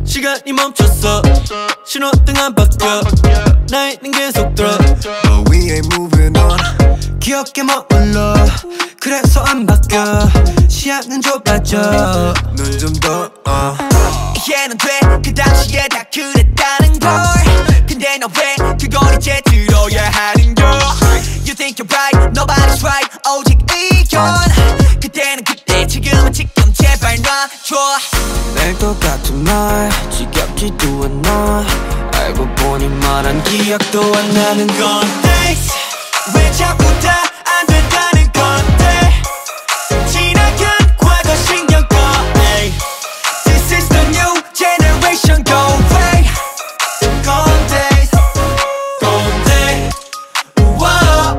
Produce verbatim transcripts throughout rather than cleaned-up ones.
시간이 멈췄어 신호등 안 바뀌어 나의 는 계속 들어 But we ain't moving on 기억에 머물러 그래서 안 바뀌어 시야는 좁아져 눈 좀 더 uh. 이해는 돼 그 당시에 다 그랬다는 걸 근데 너 왜 그걸 이제 들어야 하는 걸 You think you're right nobody's right 오직 의견 그때는 그때 지금은 지금 제발 놔줘 늘 똑같은 말 지겹지도 않아 알고 보니 말한 기억도 안 나는 건데 왜 자꾸 다 안 된다는 건데 지나간 과거 신경 꺼 ay. This is the new generation go away 건데 건데 우와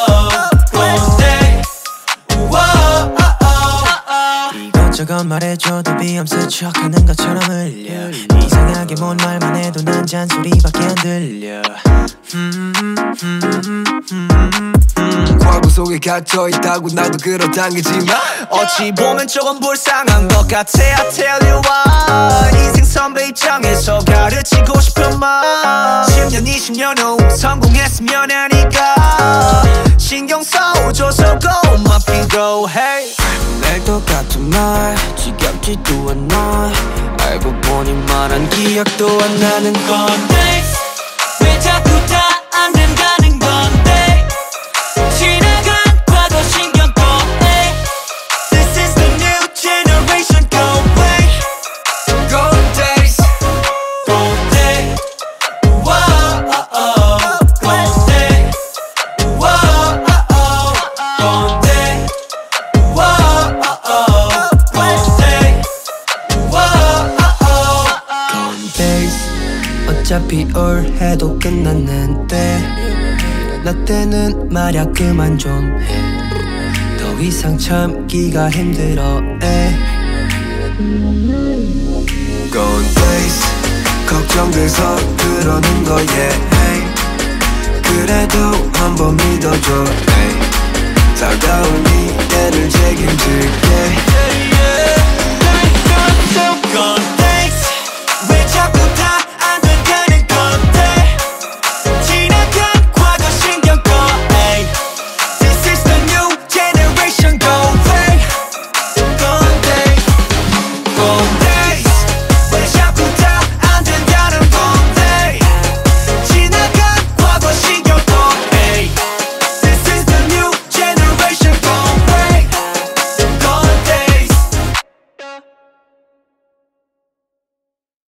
건데 우와 이것저것 말해줘도 비엄스 척하는 것처럼 흘려 이상하게 뭔 말만 해도 난 잔소리밖에 안 들려 음, 음, 음, 음, 음, 음. 과거 속에 갇혀있다고 나도 그렇단 게지만 어찌 보면 조금 불쌍한 것 같아 I tell you why 인생 선배 입장에서 가르치고 싶은 말 십 년 이십 년 후 성공했으면 하니까 신경 써줘서 고마 피고 hey 늘 똑같은 말 지겹지도 않아 알고 보니 말한 기억도 안 나는 건데 왜 자꾸 다 안 된다는 건데 지나간 과거 신경 꺼 hey. This is the new generation go away Golden days Golden day 우와 Golden day 우와 Golden day 우와 Golden day 우와 Golden days 어차피 올해도 끝났는데 나 때는 말야 그만 좀 해 더 이상 참기가 힘들어 에. Golden days 걱정돼서 그러는 거야 hey. 그래도 한번 믿어줘 hey. 다가올 미래를 책임질게